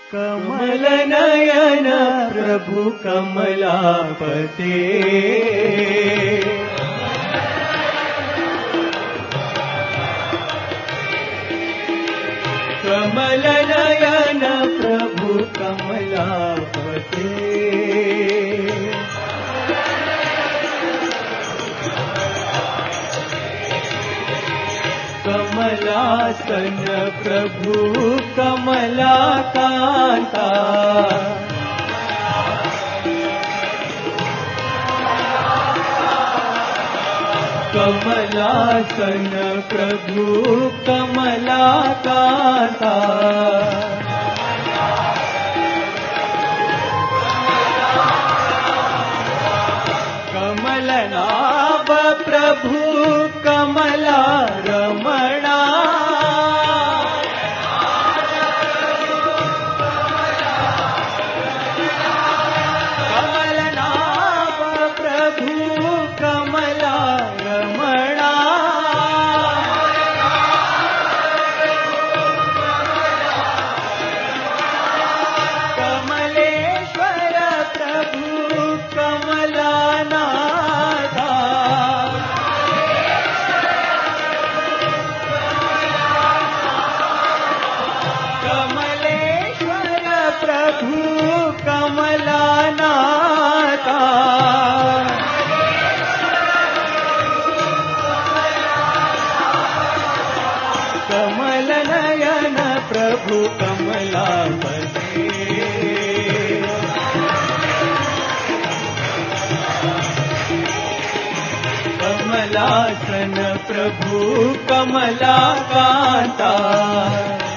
Kamal Nayan प्रभु कमलापते Kamal Nayan प्रभु कमलापते कमलासन प्रभु कमलाकांता कमलासन प्रभु कमलाकांता कमलनाभ प्रभु कमला Ramana कमलनाभ प्रभु कमला Ramana Kamleshwar प्रभु कमलानाथा Kamleshwar प्रभु कमलानाथा Kamal Nayan प्रभु कमलापते कमलासन प्रभु कमलाकांता